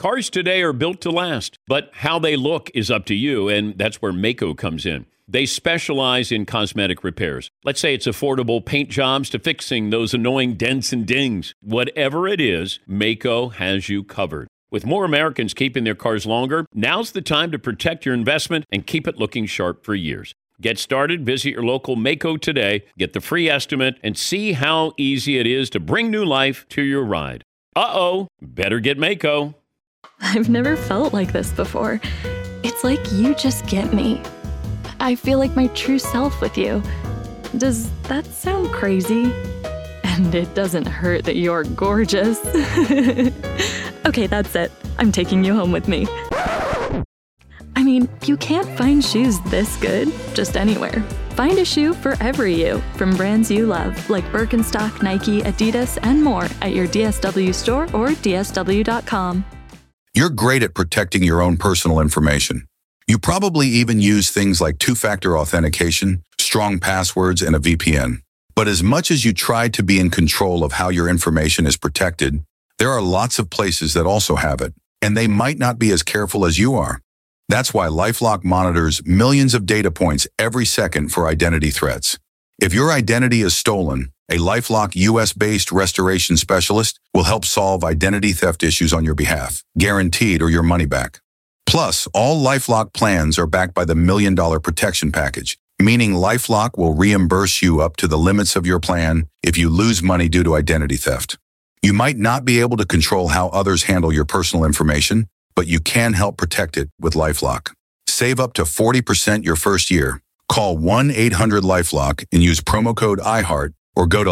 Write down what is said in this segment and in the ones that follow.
Cars today are built to last, but how they look is up to you, and that's where Maaco comes in. They specialize in cosmetic repairs. Let's say it's affordable paint jobs to fixing those annoying dents and dings. Whatever it is, Maaco has you covered. With more Americans keeping their cars longer, now's the time to protect your investment and keep it looking sharp for years. Get started, visit your local Maaco today, get the free estimate, and see how easy it is to bring new life to your ride. Better get Maaco. I've never felt like this before. It's like you just get me. I feel like my true self with you. Does that sound crazy? And it doesn't hurt that you're gorgeous. Okay, that's it. I'm taking you home with me. I mean, you can't find shoes this good just anywhere. Find a shoe for every you from brands you love, like Birkenstock, Nike, Adidas, and more at your DSW store or dsw.com. You're great at protecting your own personal information. You probably even use things like two-factor authentication, strong passwords, and a VPN. But as much as you try to be in control of how your information is protected, there are lots of places that also have it, and they might not be as careful as you are. That's why LifeLock monitors millions of data points every second for identity threats. If your identity is stolen, a LifeLock US-based restoration specialist will help solve identity theft issues on your behalf, guaranteed or your money back. Plus, all LifeLock plans are backed by the $1 Million Protection Package, meaning LifeLock will reimburse you up to the limits of your plan if you lose money due to identity theft. You might not be able to control how others handle your personal information, but you can help protect it with LifeLock. Save up to 40% your first year. Call 1-800-LifeLock and use promo code iHeart or go to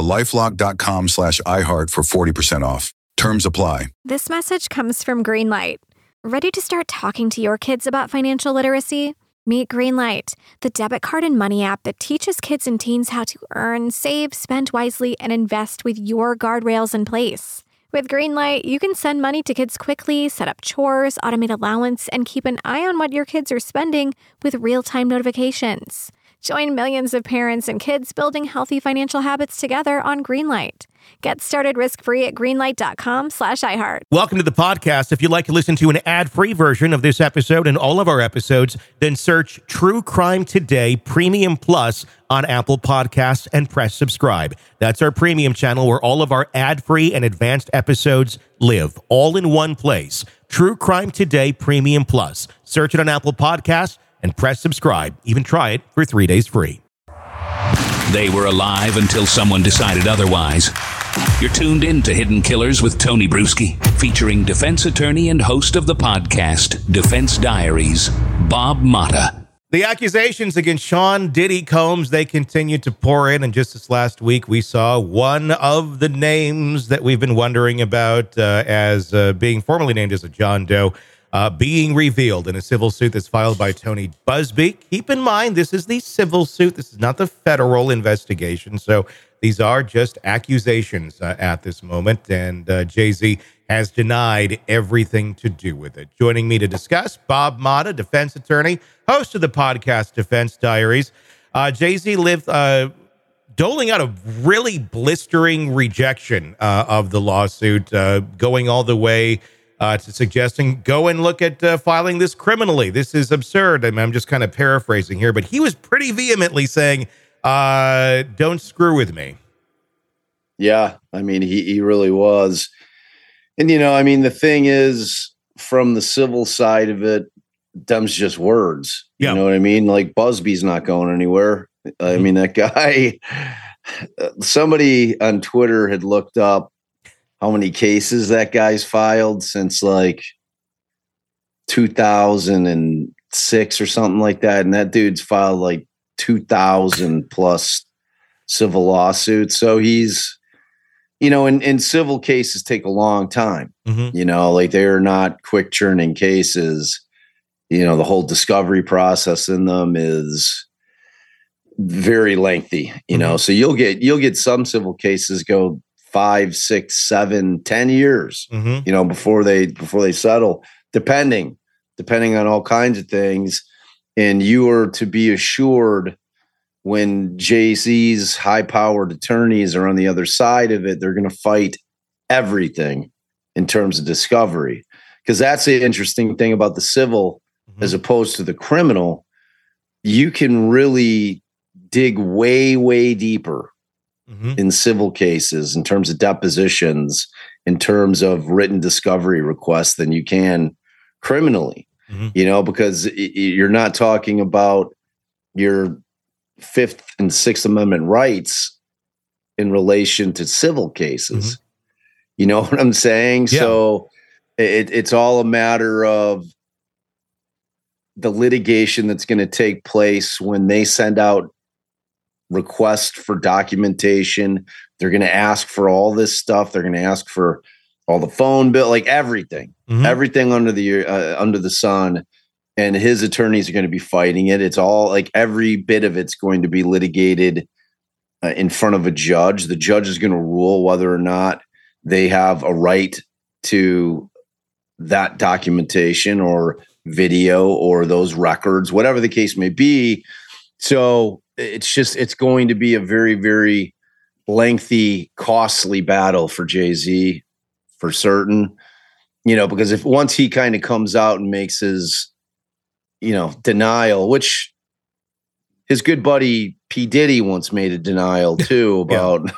lifelock.com/iHeart for 40% off. Terms apply. This message comes from Greenlight. Ready to start talking to your kids about financial literacy? Meet Greenlight, the debit card and money app that teaches kids and teens how to earn, save, spend wisely, and invest with your guardrails in place. With Greenlight, you can send money to kids quickly, set up chores, automate allowance, and keep an eye on what your kids are spending with real-time notifications. Join millions of parents and kids building healthy financial habits together on Greenlight. Get started risk-free at greenlight.com/iHeart. Welcome to the podcast. If you'd like to listen to an ad-free version of this episode and all of our episodes, then search True Crime Today Premium Plus on Apple Podcasts and press subscribe. That's our premium channel where all of our ad-free and advanced episodes live, all in one place. True Crime Today Premium Plus. Search it on Apple Podcasts and press subscribe. Even try it for 3 days free. They were alive until someone decided otherwise. You're tuned in to Hidden Killers with Tony Bruschi, featuring defense attorney and host of the podcast, Defense Diaries, Bob Motta. The accusations against Sean Diddy Combs, they continue to pour in. And just this last week, we saw one of the names that we've been wondering about as being formally named as a John Doe being revealed in a civil suit that's filed by Tony Buzbee. Keep in mind, this is the civil suit. This is not the federal investigation. So these are just accusations at this moment. And Jay-Z has denied everything to do with it. Joining me to discuss, Bob Motta, defense attorney, host of the podcast Defense Diaries. Jay-Z lived doling out a really blistering rejection of the lawsuit, going all the way to suggesting go and look at filing this criminally. This is absurd. I'm just kind of paraphrasing here, but he was pretty vehemently saying, don't screw with me. Yeah, I mean, he really was. And, you know, I mean, the thing is, from the civil side of it, them's just words. Yeah. You know what I mean? Like, Busby's not going anywhere. I mean, that guy, somebody on Twitter had looked up how many cases that guy's filed since like 2006 or something like that. And that dude's filed like 2,000 plus civil lawsuits. So he's, you know, and civil cases take a long time, you know, like they're not quick churning cases. You know, the whole discovery process in them is very lengthy, you know, so you'll get some civil cases go 5, 6, 7, 10 years, you know, before they settle, depending on all kinds of things. And you are to be assured when Jay-Z's high-powered attorneys are on the other side of it, they're going to fight everything in terms of discovery. because that's the interesting thing about the civil as opposed to the criminal. You can really dig way, way deeper in civil cases in terms of depositions, in terms of written discovery requests than you can criminally, because you're not talking about your Fifth and Sixth Amendment rights in relation to civil cases. You know what I'm saying? Yeah. So it's all a matter of the litigation that's going to take place when they send out requests for documentation. They're going to ask for all this stuff. They're going to ask for all the phone bill, like everything under the sun. And his attorneys are going to be fighting it. It's all like every bit of it's going to be litigated in front of a judge. The judge is going to rule whether or not they have a right to that documentation or video or those records, whatever the case may be. So it's going to be a very, very lengthy, costly battle for Jay-Z for certain, because if once he kind of comes out and makes his, denial, which his good buddy P. Diddy once made a denial too about,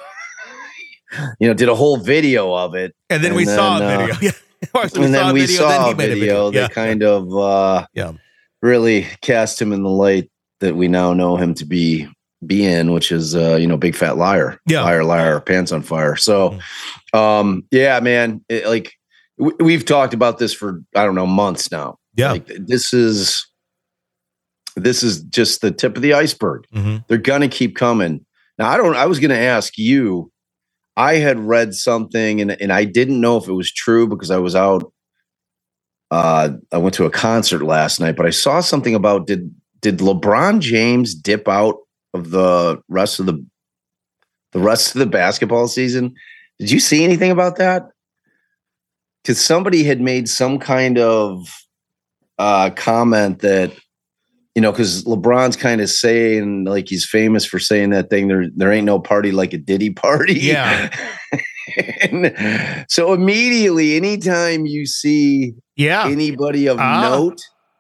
did a whole video of it. And then we saw a video. And then we saw a video that kind of really cast him in the light that we now know him to be in, which is, big fat liar, liar, pants on fire. So, man, we've talked about this for, I don't know, months now. Yeah. Like, this is just the tip of the iceberg. They're going to keep coming. Now, I was going to ask you, I had read something and I didn't know if it was true because I was out. I went to a concert last night, but I saw something about, did LeBron James dip out of the rest of the basketball season? Did you see anything about that? Because somebody had made some kind of comment that, because LeBron's kind of saying, like, he's famous for saying that thing, there ain't no party like a Diddy party. Yeah. And so immediately, anytime you see anybody of note.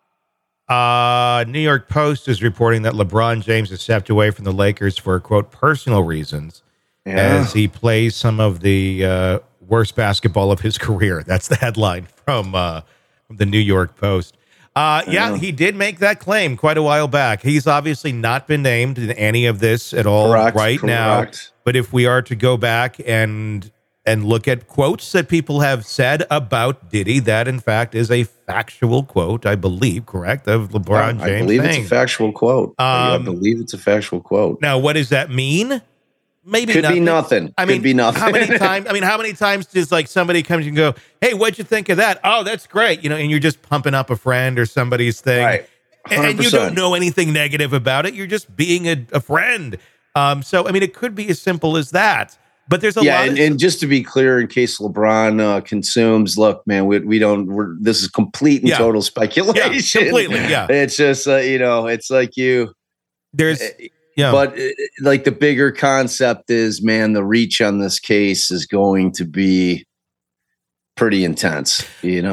New York Post is reporting that LeBron James has stepped away from the Lakers for, quote, personal reasons as he plays some of the worst basketball of his career. That's the headline from the New York Post. He did make that claim quite a while back. He's obviously not been named in any of this at all now. But if we are to go back and look at quotes that people have said about Diddy, that in fact is a factual quote, I believe, correct, of LeBron James. I believe it's a factual quote. I believe it's a factual quote. Now, what does that mean? Maybe could be nothing. I mean, could be nothing. How many times does like somebody comes and go, "Hey, what'd you think of that?" "Oh, that's great," and you're just pumping up a friend or somebody's thing, right? And you don't know anything negative about it. You're just being a friend. So I mean, it could be as simple as that. But there's a lot. And just to be clear, in case LeBron consumes, look, man, we don't. This is complete and total speculation. Yeah, completely. Yeah, it's just it's like you. There's. Yeah. But like the bigger concept is, man, the reach on this case is going to be pretty intense.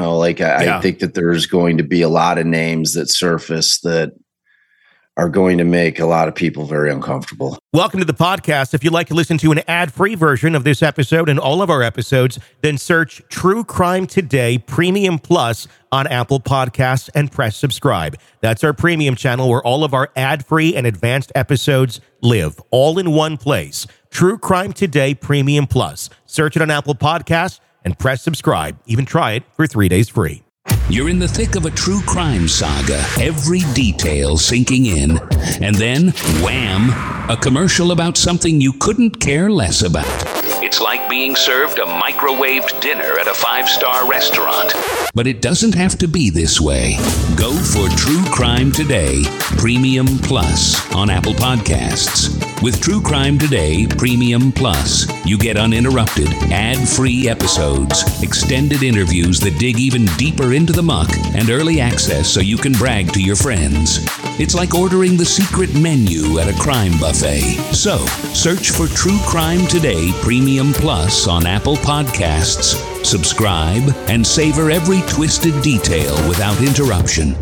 I think that there's going to be a lot of names that surface that are going to make a lot of people very uncomfortable. Welcome to the podcast. If you'd like to listen to an ad-free version of this episode and all of our episodes, then search True Crime Today Premium Plus on Apple Podcasts and press subscribe. That's our premium channel where all of our ad-free and advanced episodes live, all in one place. True Crime Today Premium Plus. Search it on Apple Podcasts and press subscribe. Even try it for 3 days free. You're in the thick of a true crime saga, every detail sinking in, and then, wham, a commercial about something you couldn't care less about. It's like being served a microwaved dinner at a 5-star restaurant. But it doesn't have to be this way. Go for True Crime Today Premium Plus on Apple Podcasts. With True Crime Today Premium Plus, you get uninterrupted, ad-free episodes, extended interviews that dig even deeper into the muck, and early access so you can brag to your friends. It's like ordering the secret menu at a crime buffet. So, search for True Crime Today Premium Premium Plus on Apple Podcasts. Subscribe and savor every twisted detail without interruption.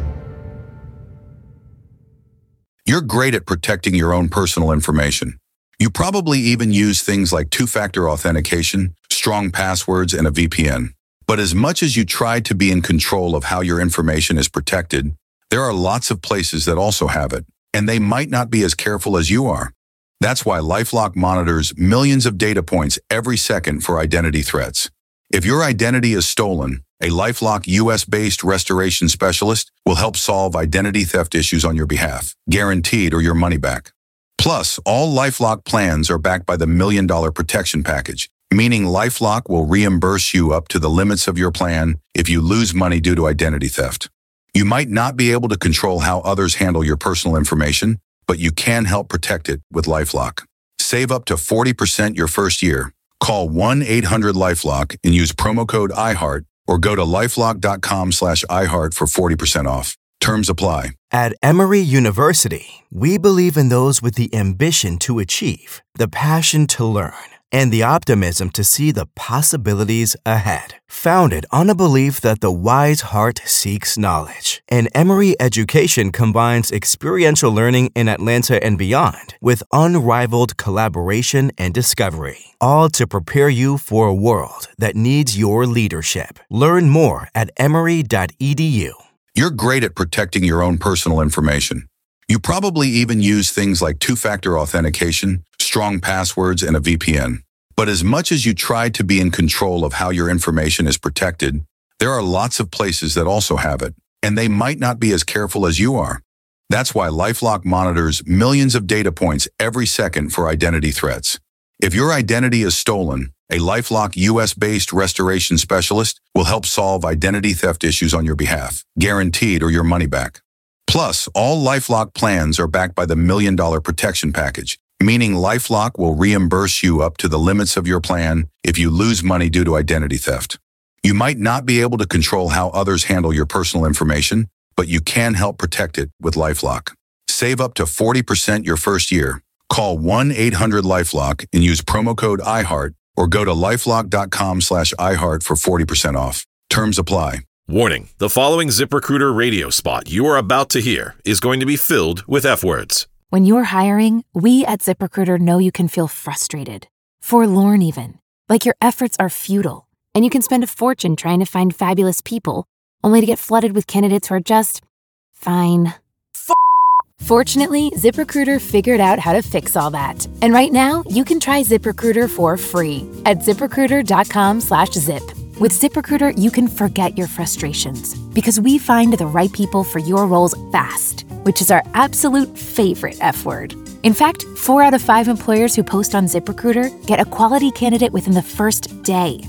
You're great at protecting your own personal information. You probably even use things like two-factor authentication, strong passwords, and a VPN. But as much as you try to be in control of how your information is protected, there are lots of places that also have it, and they might not be as careful as you are. That's why LifeLock monitors millions of data points every second for identity threats. If your identity is stolen, a LifeLock US-based restoration specialist will help solve identity theft issues on your behalf, guaranteed or your money back. Plus, all LifeLock plans are backed by the $1 Million Protection Package, meaning LifeLock will reimburse you up to the limits of your plan if you lose money due to identity theft. You might not be able to control how others handle your personal information, but you can help protect it with LifeLock. Save up to 40% your first year. Call 1-800-LifeLock and use promo code iHeart or go to lifelock.com/iHeart for 40% off. Terms apply. At Emory University, we believe in those with the ambition to achieve, the passion to learn, and the optimism to see the possibilities ahead. Founded on a belief that the wise heart seeks knowledge, and Emory education combines experiential learning in Atlanta and beyond with unrivaled collaboration and discovery, all to prepare you for a world that needs your leadership. Learn more at emory.edu. You're great at protecting your own personal information. You probably even use things like two-factor authentication, strong passwords, and a VPN. But as much as you try to be in control of how your information is protected, there are lots of places that also have it, and they might not be as careful as you are. That's why LifeLock monitors millions of data points every second for identity threats. If your identity is stolen, a LifeLock US-based restoration specialist will help solve identity theft issues on your behalf, guaranteed or your money back. Plus, all LifeLock plans are backed by the $1 Million Protection Package, meaning LifeLock will reimburse you up to the limits of your plan if you lose money due to identity theft. You might not be able to control how others handle your personal information, but you can help protect it with LifeLock. Save up to 40% your first year. Call 1-800-LifeLock and use promo code iHeart or go to lifelock.com/iHeart for 40% off. Terms apply. Warning, the following ZipRecruiter radio spot you are about to hear is going to be filled with F words. When you're hiring, we at ZipRecruiter know you can feel frustrated, forlorn even, like your efforts are futile, and you can spend a fortune trying to find fabulous people, only to get flooded with candidates who are just fine. Fortunately, ZipRecruiter figured out how to fix all that. And right now, you can try ZipRecruiter for free at ZipRecruiter.com/zip. With ZipRecruiter, you can forget your frustrations because we find the right people for your roles fast, which is our absolute favorite F word. In fact, 4 out of 5 employers who post on ZipRecruiter get a quality candidate within the first day.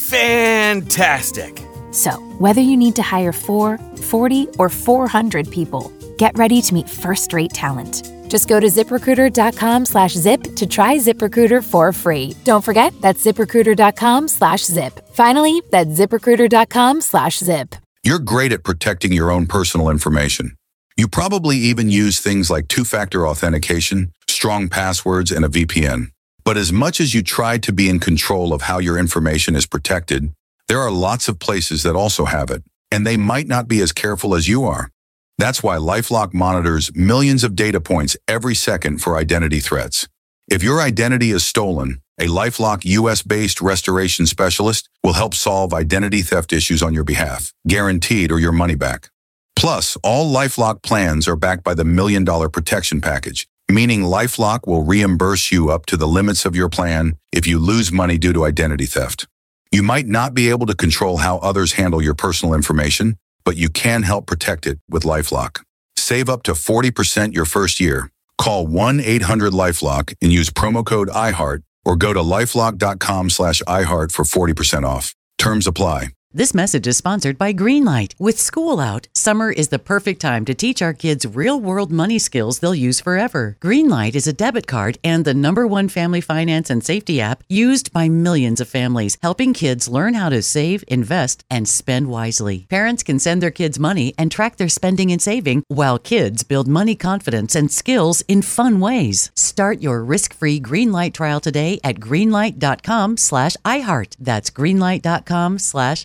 Fantastic! So, whether you need to hire 4, 40, or 400 people, get ready to meet first-rate talent. Just go to ZipRecruiter.com/zip to try ZipRecruiter for free. Don't forget, that's ZipRecruiter.com/zip. Finally, that's ZipRecruiter.com/zip. You're great at protecting your own personal information. You probably even use things like two-factor authentication, strong passwords, and a VPN. But as much as you try to be in control of how your information is protected, there are lots of places that also have it, and they might not be as careful as you are. That's why LifeLock monitors millions of data points every second for identity threats. If your identity is stolen, a LifeLock US-based restoration specialist will help solve identity theft issues on your behalf, guaranteed or your money back. Plus, all LifeLock plans are backed by the $1 Million Protection Package, meaning LifeLock will reimburse you up to the limits of your plan if you lose money due to identity theft. You might not be able to control how others handle your personal information, but you can help protect it with LifeLock. Save up to 40% your first year. Call 1-800-LifeLock and use promo code iHeart or go to lifelock.com/iHeart for 40% off. Terms apply. This message is sponsored by Greenlight. With school out, summer is the perfect time to teach our kids real-world money skills they'll use forever. Greenlight is a debit card and the #1 family finance and safety app used by millions of families, helping kids learn how to save, invest, and spend wisely. Parents can send their kids money and track their spending and saving, while kids build money confidence and skills in fun ways. Start your risk-free Greenlight trial today at greenlight.com/iHeart. That's greenlight.com/iHeart.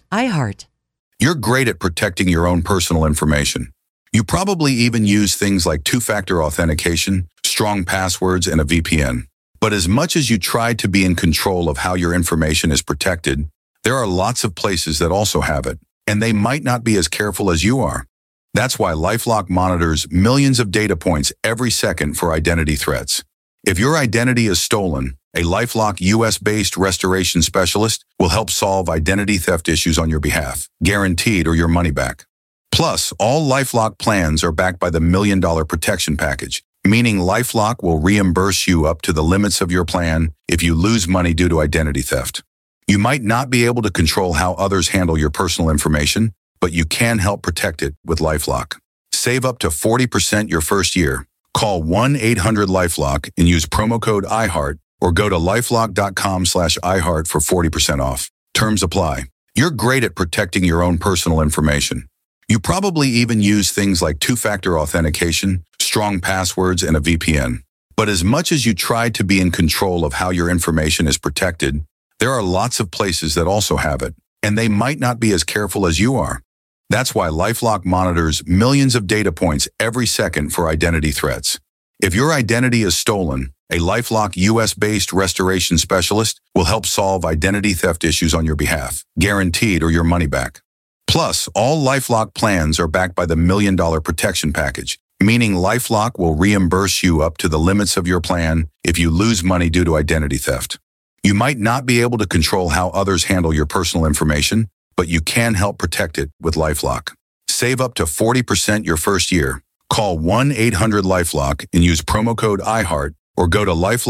You're great at protecting your own personal information. You probably even use things like two-factor authentication, strong passwords, and a VPN. But as much as you try to be in control of how your information is protected, there are lots of places that also have it, and they might not be as careful as you are. That's why LifeLock monitors millions of data points every second for identity threats. If your identity is stolen, a LifeLock US-based restoration specialist will help solve identity theft issues on your behalf, guaranteed or your money back. Plus, all LifeLock plans are backed by the $1 Million Protection Package, meaning LifeLock will reimburse you up to the limits of your plan if you lose money due to identity theft. You might not be able to control how others handle your personal information, but you can help protect it with LifeLock. Save up to 40% your first year. Call 1-800-LifeLock and use promo code iHeart, or go to lifelock.com/iHeart for 40% off. Terms apply. You're great at protecting your own personal information. You probably even use things like two-factor authentication, strong passwords, and a VPN. But as much as you try to be in control of how your information is protected, there are lots of places that also have it, and they might not be as careful as you are. That's why LifeLock monitors millions of data points every second for identity threats. If your identity is stolen, a LifeLock US-based restoration specialist will help solve identity theft issues on your behalf, guaranteed or your money back. Plus, all LifeLock plans are backed by the $1 Million Protection Package, meaning LifeLock will reimburse you up to the limits of your plan if you lose money due to identity theft. You might not be able to control how others handle your personal information, but you can help protect it with LifeLock. Save up to 40% your first year. Call 1-800-LifeLock and use promo code iHeart, or go to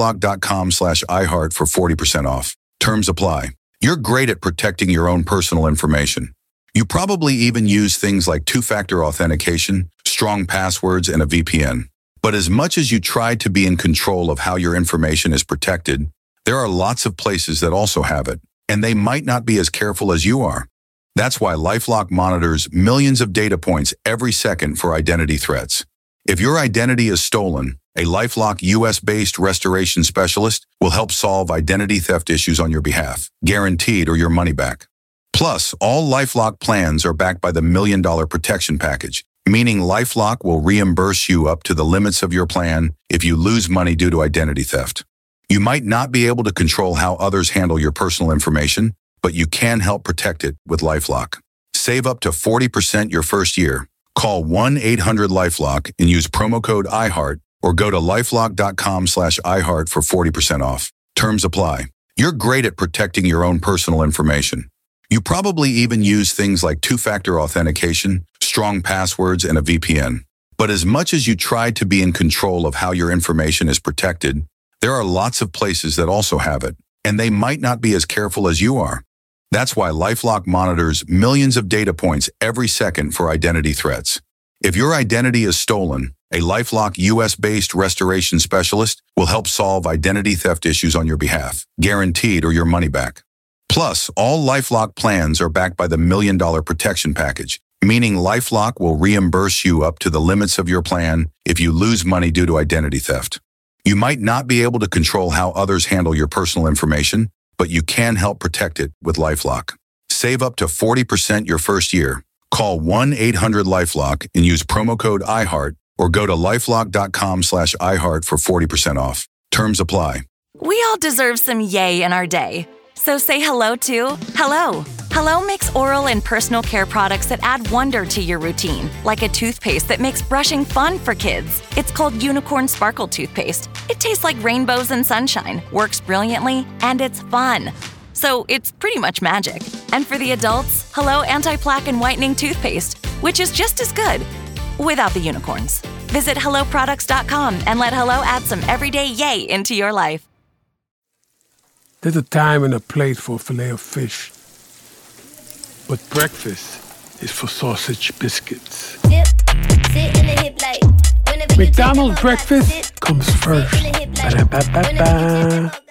lifelock.com/iHeart for 40% off. Terms apply. You're great at protecting your own personal information. You probably even use things like two-factor authentication, strong passwords, and a VPN. But as much as you try to be in control of how your information is protected, there are lots of places that also have it, and they might not be as careful as you are. That's why LifeLock monitors millions of data points every second for identity threats. If your identity is stolen, a LifeLock US-based restoration specialist will help solve identity theft issues on your behalf, guaranteed or your money back. Plus, all LifeLock plans are backed by the $1 Million Protection Package, meaning LifeLock will reimburse you up to the limits of your plan if you lose money due to identity theft. You might not be able to control how others handle your personal information, but you can help protect it with LifeLock. Save up to 40% your first year. Call 1-800-LifeLock and use promo code iHeart, or go to lifelock.com/iHeart for 40% off. Terms apply. You're great at protecting your own personal information. You probably even use things like two-factor authentication, strong passwords, and a VPN. But as much as you try to be in control of how your information is protected, there are lots of places that also have it, and they might not be as careful as you are. That's why LifeLock monitors millions of data points every second for identity threats. If your identity is stolen, a LifeLock US-based restoration specialist will help solve identity theft issues on your behalf, guaranteed or your money back. Plus, all LifeLock plans are backed by the $1 Million Protection Package, meaning LifeLock will reimburse you up to the limits of your plan if you lose money due to identity theft. You might not be able to control how others handle your personal information, but you can help protect it with LifeLock. Save up to 40% your first year. Call 1-800-LifeLock and use promo code iHeart, or go to lifelock.com/iHeart for 40% off. Terms apply. We all deserve some yay in our day. So say hello to Hello. Hello makes oral and personal care products that add wonder to your routine, like a toothpaste that makes brushing fun for kids. It's called Unicorn Sparkle Toothpaste. It tastes like rainbows and sunshine, works brilliantly, and it's fun. So it's pretty much magic. And for the adults, Hello Anti-Plaque and Whitening Toothpaste, which is just as good, without the unicorns. Visit HelloProducts.com and let Hello add some everyday yay into your life. There's a time and a place for a filet of fish. But breakfast is for sausage biscuits. McDonald's breakfast comes first. Ba-da-ba-ba-ba.